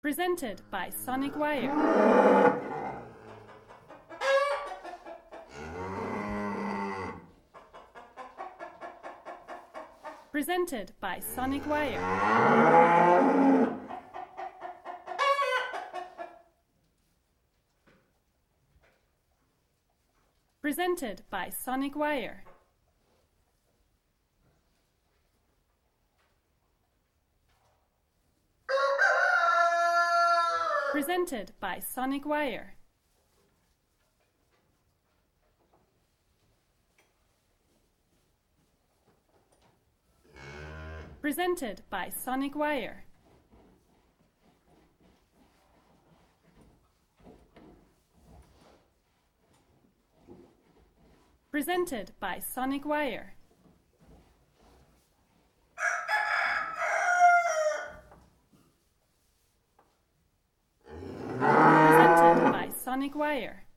Presented by Sonic Wire. Presented by Sonic Wire. Presented by Sonic Wire. Presented by Sonic Wire. Presented by Sonic Wire. Presented by Sonic Wire. Presented by Sonic Wire.